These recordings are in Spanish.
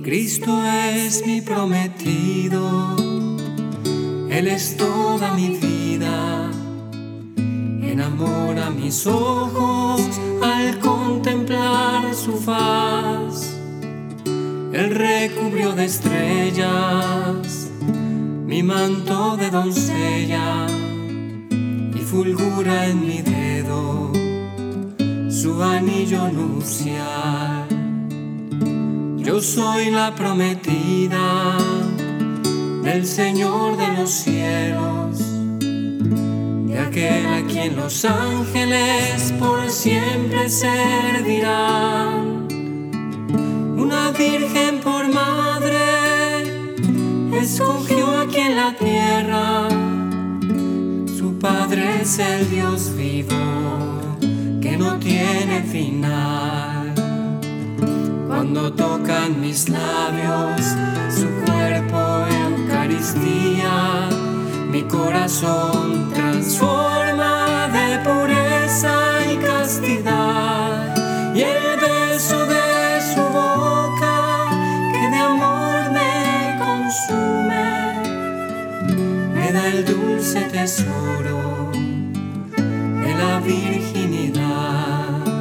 Cristo es mi prometido, Él es toda mi vida. Enamora mis ojos al contemplar su faz. Él recubrió de estrellas mi manto de doncella y fulgura en mi dedo su anillo nupcial. Yo soy la prometida del Señor de los cielos, de aquel a quien los ángeles por siempre servirán. Una virgen por madre escogió aquí en la tierra. Su Padre es el Dios vivo que no tiene final. Cuando tocan mis labios su cuerpo Eucaristía, mi corazón transforma de pureza y castidad, y el beso de su boca que de amor me consume me da el dulce tesoro de la virginidad.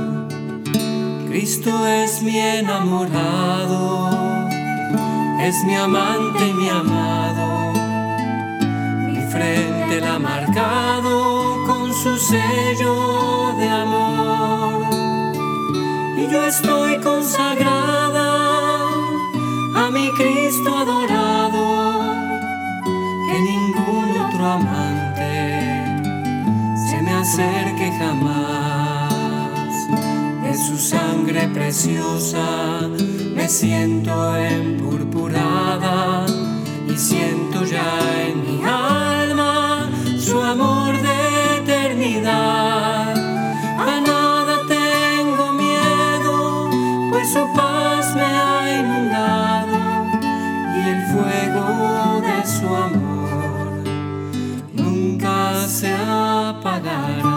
Cristo es mi enamorado, es mi amante y mi amado. Mi frente la ha marcado con su sello de amor, y yo estoy consagrada a mi Cristo adorado. Que ningún otro amante se me acerque jamás. De su sangre preciosa me siento empurpurada y siento ya en mi alma su amor de eternidad. A nada tengo miedo, pues su paz me ha inundado, y el fuego de su amor nunca se apagará.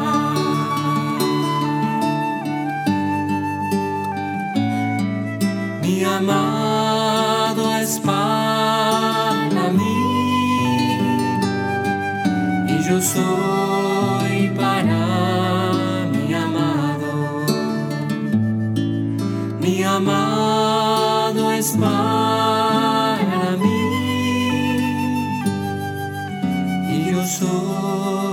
Mi amado es para mí, y yo soy para mi amado. Mi amado es para mí, y yo soy